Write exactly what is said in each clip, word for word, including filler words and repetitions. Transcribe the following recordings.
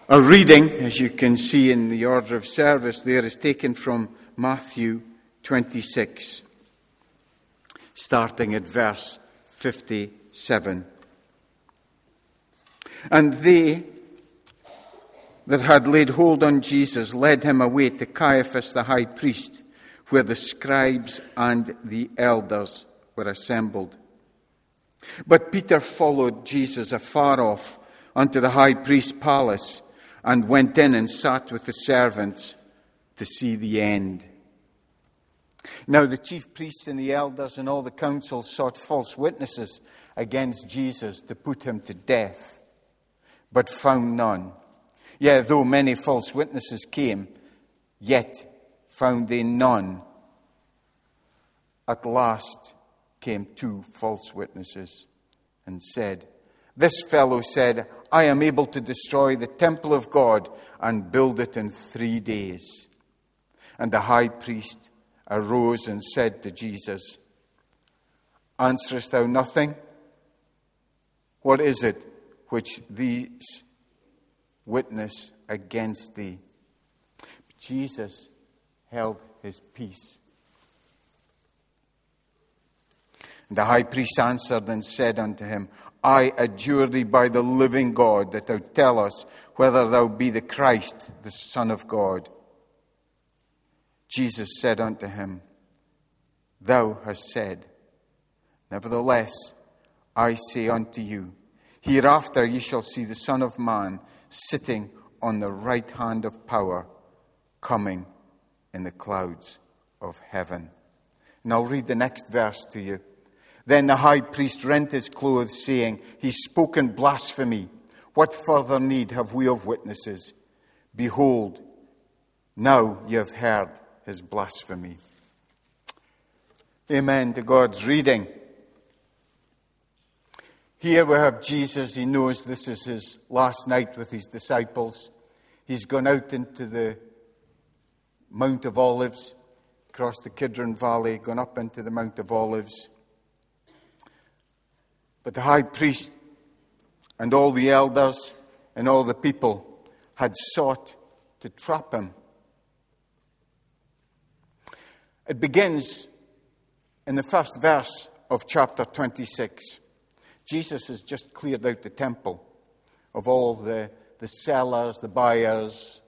Our reading, as you can see in the order of service there, is taken from Matthew twenty-six, starting at verse fifty-seven. And they that had laid hold on Jesus led him away to Caiaphas the high priest, where the scribes and the elders were assembled. But Peter followed Jesus afar off unto the high priest's palace, and went in and sat with the servants to see the end. Now the chief priests and the elders and all the council sought false witnesses against Jesus to put him to death, but found none. Yea, though many false witnesses came, yet found they none. At last came two false witnesses and said, This fellow said, I am able to destroy the temple of God and build it in three days. And the high priest arose and said to Jesus, Answerest thou nothing? What is it which these witness against thee? But Jesus held his peace. And the high priest answered and said unto him, I adjure thee by the living God that thou tell us whether thou be the Christ, the Son of God. Jesus said unto him, Thou hast said. Nevertheless, I say unto you, hereafter ye shall see the Son of Man sitting on the right hand of power, coming in the clouds of heaven. And I'll read the next verse to you. Then the high priest rent his clothes, saying, He's spoken blasphemy. What further need have we of witnesses? Behold, now ye have heard his blasphemy. Amen to God's reading. Here we have Jesus. He knows this is his last night with his disciples. He's gone out into the Mount of Olives, across the Kidron Valley, gone up into the Mount of Olives. But the high priest and all the elders and all the people had sought to trap him. It begins in the first verse of chapter twenty-six. Jesus has just cleared out the temple of all the, the sellers, the buyers,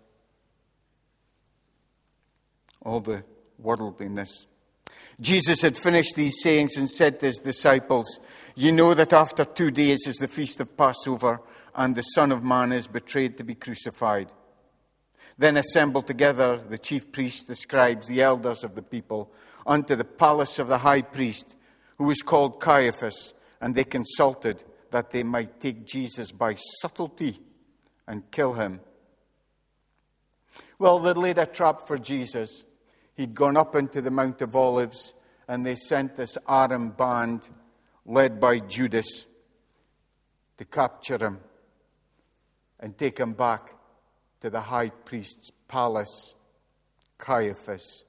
all the worldliness. Jesus had finished these sayings and said to his disciples, You know that after two days is the feast of Passover, and the Son of Man is betrayed to be crucified. Then assembled together the chief priests, the scribes, the elders of the people, unto the palace of the high priest, who was called Caiaphas, and they consulted that they might take Jesus by subtlety and kill him. Well, they laid a trap for Jesus. He'd gone up into the Mount of Olives, and they sent this Aram band led by Judas to capture him and take him back to the high priest's palace, Caiaphas.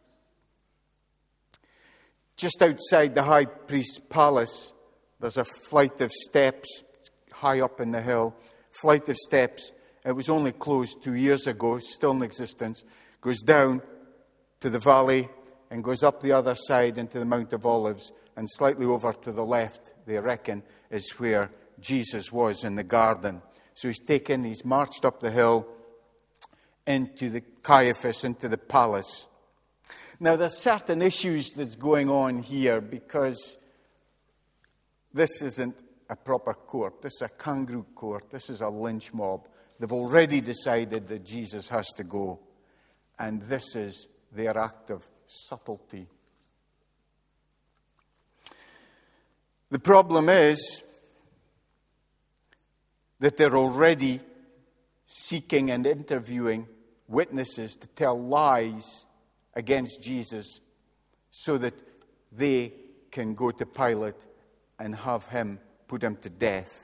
Just outside the high priest's palace, there's a flight of steps, high up in the hill, flight of steps. It was only closed two years ago, still in existence. Goes down to the valley and goes up the other side into the Mount of Olives, and slightly over to the left, they reckon, is where Jesus was in the garden. So he's taken, he's marched up the hill into the Caiaphas, into the palace. Now there's certain issues that's going on here, because this isn't a proper court. This is a kangaroo court. This is a lynch mob. They've already decided that Jesus has to go. And this is their act of subtlety. The problem is that they're already seeking and interviewing witnesses to tell lies against Jesus so that they can go to Pilate and have him put him to death.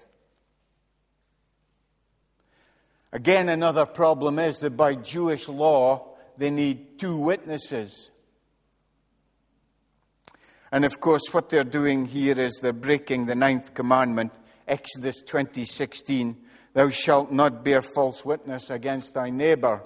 Again, another problem is that by Jewish law, they need two witnesses. And of course, what they're doing here is they're breaking the ninth commandment, Exodus twenty sixteen. Thou shalt not bear false witness against thy neighbor.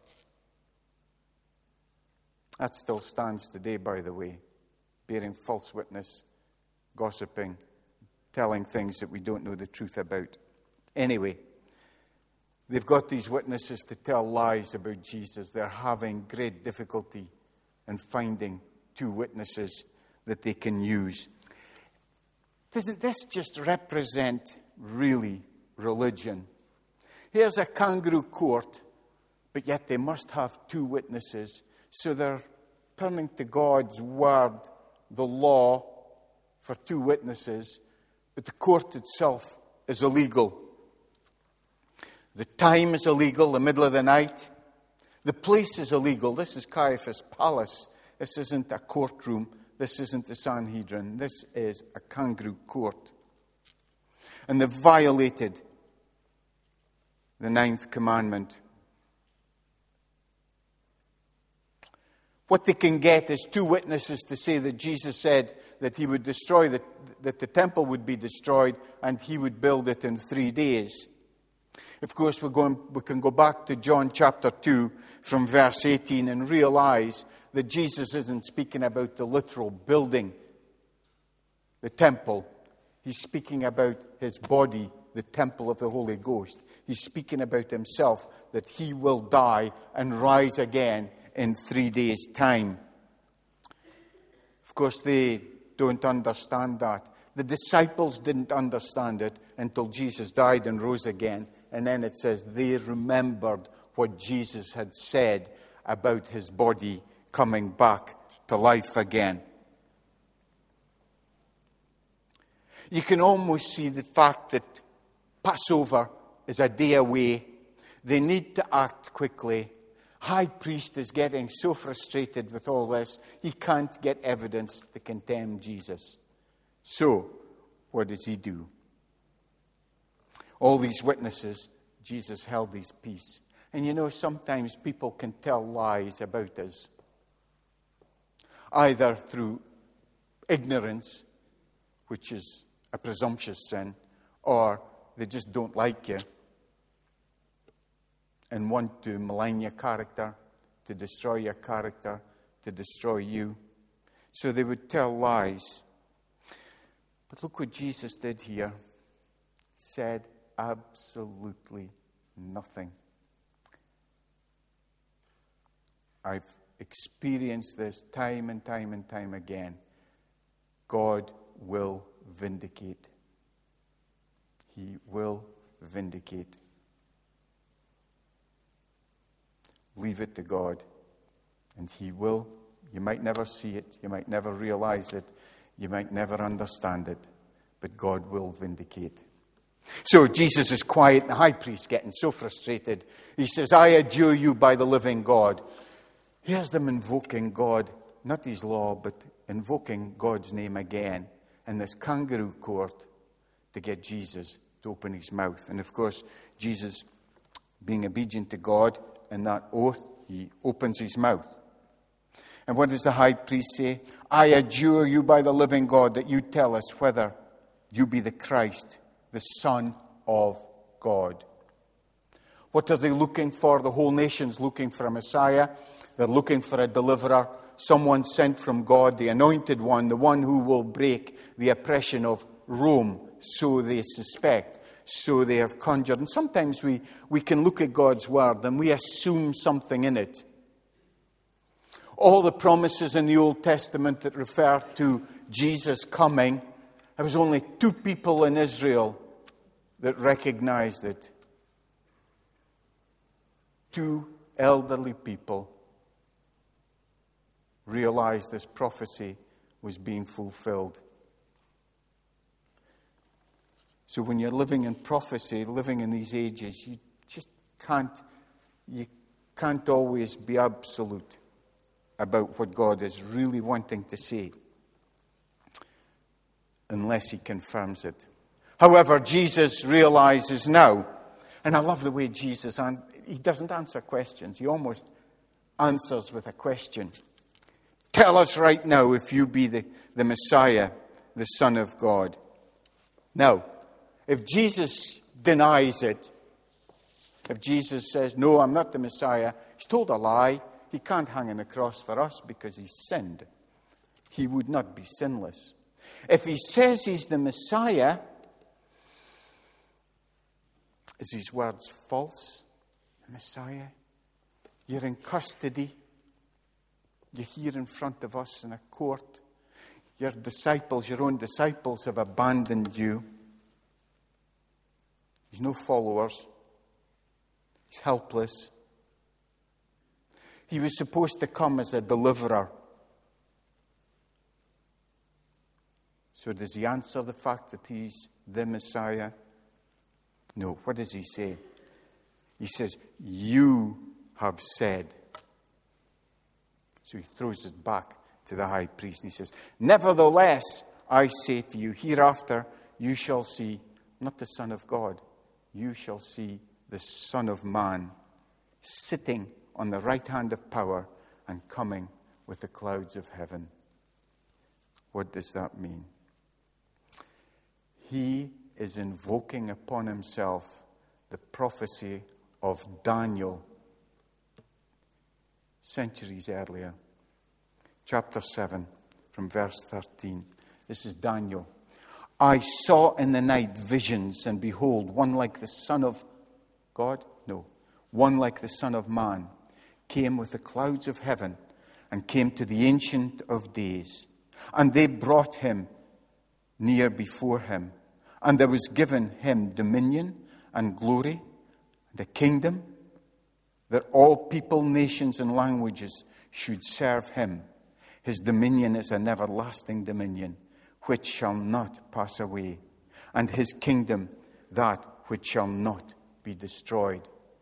That still stands today, by the way. Bearing false witness, gossiping, telling things that we don't know the truth about. Anyway, they've got these witnesses to tell lies about Jesus. They're having great difficulty in finding two witnesses that they can use. Doesn't this just represent really religion? Here's a kangaroo court, but yet they must have two witnesses. So they're turning to God's word, the law, for two witnesses, but the court itself is illegal. The time is illegal, the middle of the night. The place is illegal. This is Caiaphas' palace. This isn't a courtroom. This isn't the Sanhedrin. This is a kangaroo court. And they've violated the ninth commandment. What they can get is two witnesses to say that Jesus said that he would destroy, the, that the temple would be destroyed and he would build it in three days. Of course, we're going, we can go back to John chapter two from verse eighteen and realize that Jesus isn't speaking about the literal building, the temple. He's speaking about his body, the temple of the Holy Ghost. He's speaking about himself, that he will die and rise again in three days' time. Of course, they don't understand that. The disciples didn't understand it until Jesus died and rose again. And then it says they remembered what Jesus had said about his body coming back to life again. You can almost see the fact that Passover is a day away. They need to act quickly. High priest is getting so frustrated with all this, he can't get evidence to condemn Jesus. So, what does he do? All these witnesses, Jesus held his peace. And you know, sometimes people can tell lies about us. Either through ignorance, which is a presumptuous sin, or they just don't like you and want to malign your character, to destroy your character, to destroy you. So they would tell lies. But look what Jesus did here. He said absolutely nothing. I've experienced this time and time and time again. God will vindicate. He will vindicate. Leave it to God, and he will. You might never see it. You might never realize it. You might never understand it, but God will vindicate. So Jesus is quiet. The high priest getting so frustrated. He says, I adjure you by the living God. Here's them invoking God, not his law, but invoking God's name again in this kangaroo court to get Jesus to open his mouth. And of course, Jesus, being obedient to God in that oath, he opens his mouth. And what does the high priest say? I adjure you by the living God that you tell us whether you be the Christ, the Son of God. What are they looking for? The whole nation's looking for a Messiah. They're looking for a deliverer, someone sent from God, the anointed one, the one who will break the oppression of Rome, so they suspect, so they have conjured. And sometimes we, we can look at God's word and we assume something in it. All the promises in the Old Testament that refer to Jesus coming, there was only two people in Israel that recognized it. Two elderly people realized this prophecy was being fulfilled. So when you're living in prophecy, living in these ages, you just can't, you can't always be absolute about what God is really wanting to say unless he confirms it. However, Jesus realizes now, and I love the way Jesus, he doesn't answer questions. He almost answers with a question. Tell us right now if you be the, the Messiah, the Son of God. Now, if Jesus denies it, If Jesus says, no, I'm not the Messiah, he's told a lie. He can't hang on the cross for us because he's sinned. He would not be sinless. If he says he's the Messiah, is his words false? The Messiah? You're in custody. You're here in front of us in a court. Your disciples, your own disciples, have abandoned you. He's no followers. He's helpless. He was supposed to come as a deliverer. So does he answer the fact that he's the Messiah? No. What does he say? He says, you have said. So he throws it back to the high priest and he says, nevertheless, I say to you, hereafter you shall see, not the Son of God, you shall see the Son of Man sitting on the right hand of power and coming with the clouds of heaven. What does that mean? He is invoking upon himself the prophecy of Daniel centuries earlier. Chapter seven, from verse thirteen. This is Daniel. I saw in the night visions, and behold, one like the Son of God, no, one like the Son of Man, came with the clouds of heaven, and came to the Ancient of Days. And they brought him near before him. And there was given him dominion and glory and a kingdom, that all people, nations, and languages should serve him. His dominion is an everlasting dominion, which shall not pass away, and his kingdom that which shall not be destroyed.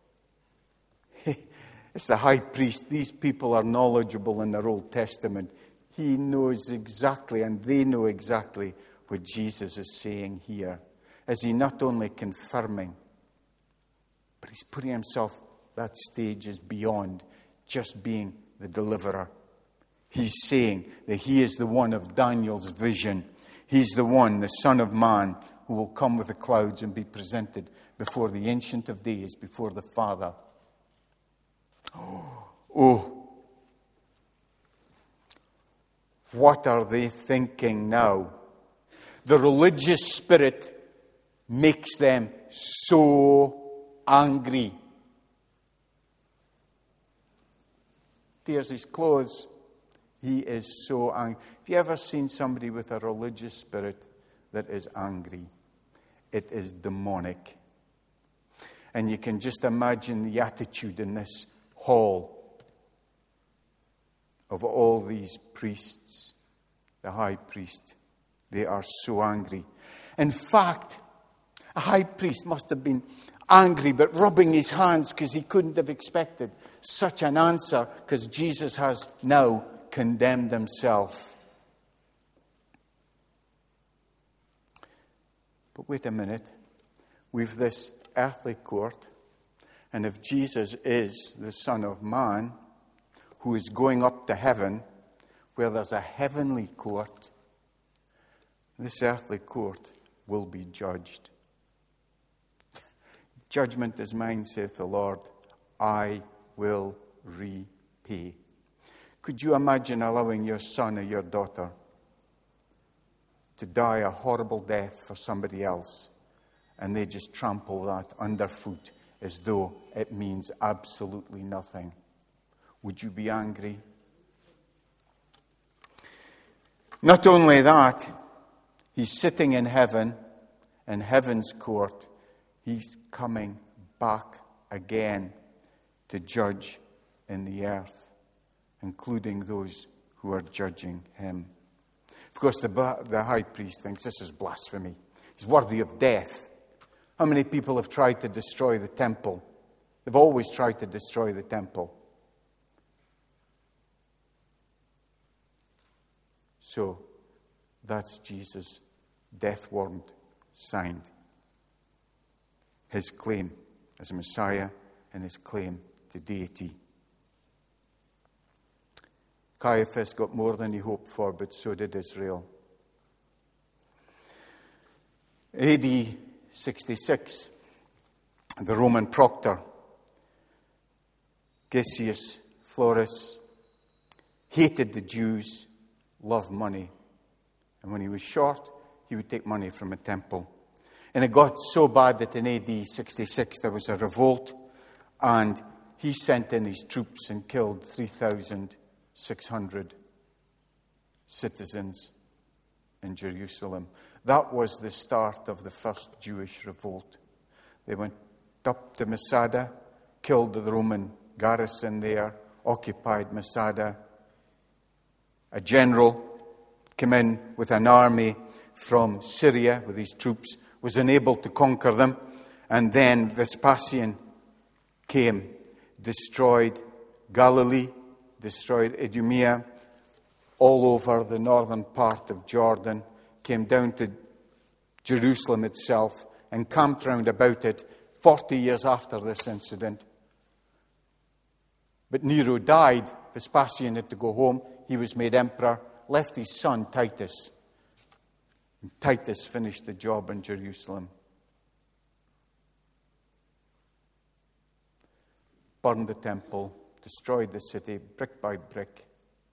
It's the high priest. These people are knowledgeable in their Old Testament. He knows exactly, and they know exactly what Jesus is saying here. Is he not only confirming, but he's putting himself, that stage is beyond just being the deliverer. He's saying that he is the one of Daniel's vision. He's the one, the Son of Man, who will come with the clouds and be presented before the Ancient of Days, before the Father. Oh, oh. What are they thinking now? The religious spirit makes them so angry. Tears his clothes. He is so angry. Have you ever seen somebody with a religious spirit that is angry? It is demonic. And you can just imagine the attitude in this hall of all these priests, the high priest. They are so angry. In fact, a high priest must have been angry, but rubbing his hands because he couldn't have expected such an answer, because Jesus has now condemned himself. But wait a minute. We've this earthly court, and if Jesus is the Son of Man, who is going up to heaven, where there's a heavenly court, this earthly court will be judged. Judgment is mine, saith the Lord. I will repay. Could you imagine allowing your son or your daughter to die a horrible death for somebody else, and they just trample that underfoot as though it means absolutely nothing? Would you be angry? Not only that, he's sitting in heaven, in heaven's court. He's coming back again to judge in the earth, including those who are judging him. Of course, the, the high priest thinks this is blasphemy. He's worthy of death. How many people have tried to destroy the temple? They've always tried to destroy the temple. So, that's Jesus' death warrant signed. His claim as a Messiah and his claim to deity. Caiaphas got more than he hoped for, but so did Israel. A D sixty-six, the Roman proctor Gaius Florus, hated the Jews, loved money. And when he was short, he would take money from a temple. And it got so bad that in A D sixty-six there was a revolt, and he sent in his troops and killed three thousand six hundred citizens in Jerusalem. That was the start of the first Jewish revolt. They went up to Masada, killed the Roman garrison there, occupied Masada. A general came in with an army from Syria with his troops, was unable to conquer them, and then Vespasian came, destroyed Galilee, destroyed Idumea, all over the northern part of Jordan, came down to Jerusalem itself and camped round about it forty years after this incident. But Nero died. Vespasian had to go home. He was made emperor, left his son Titus. And Titus finished the job in Jerusalem. Burned the temple, destroyed the city brick by brick.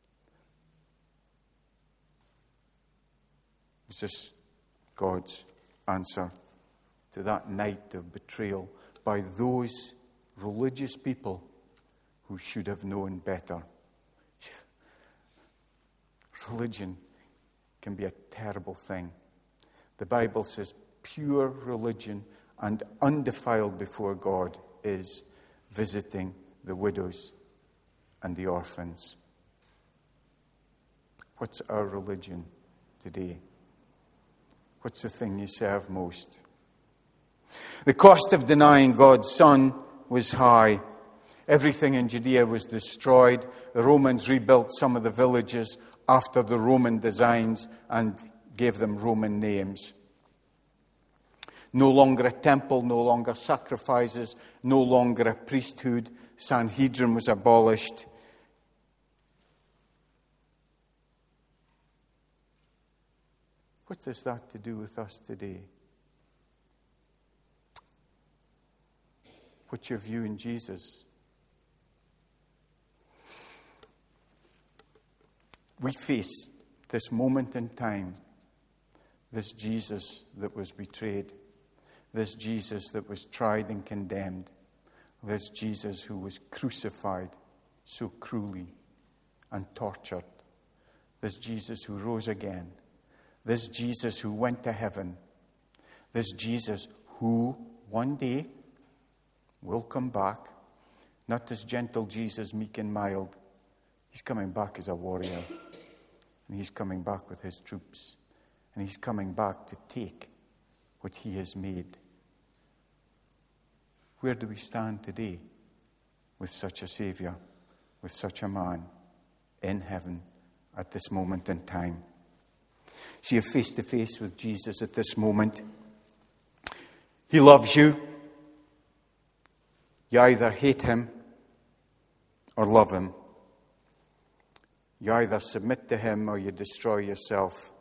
Was this God's answer to that night of betrayal by those religious people who should have known better? Religion can be a terrible thing. The Bible says pure religion and undefiled before God is visiting the widows and the orphans. What's our religion today? What's the thing you serve most? The cost of denying God's Son was high. Everything in Judea was destroyed. The Romans rebuilt some of the villages after the Roman designs and gave them Roman names. No longer a temple, no longer sacrifices, no longer a priesthood. Sanhedrin was abolished. What has that to do with us today? What's your view in Jesus? We face this moment in time, this Jesus that was betrayed, this Jesus that was tried and condemned, this Jesus who was crucified so cruelly and tortured, this Jesus who rose again, this Jesus who went to heaven, this Jesus who one day will come back, not this gentle Jesus, meek and mild. He's coming back as a warrior. And he's coming back with his troops. And he's coming back to take what he has made. Where do we stand today with such a Savior, with such a man in heaven at this moment in time? See, you're face to face with Jesus at this moment. He loves you. You either hate him or love him. You either submit to him or you destroy yourself.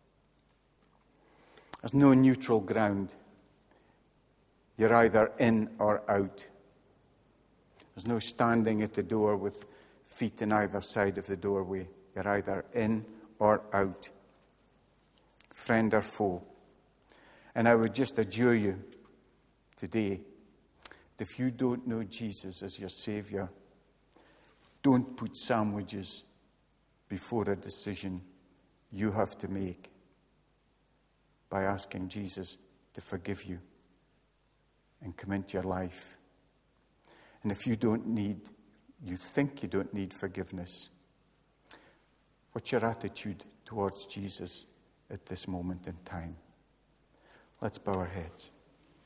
There's no neutral ground. You're either in or out. There's no standing at the door with feet on either side of the doorway. You're either in or out. Friend or foe. And I would just adjure you today that if you don't know Jesus as your Savior, don't put sandwiches before a decision you have to make by asking Jesus to forgive you and come into your life. And if you don't need, you think you don't need forgiveness, what's your attitude towards Jesus at this moment in time? Let's bow our heads.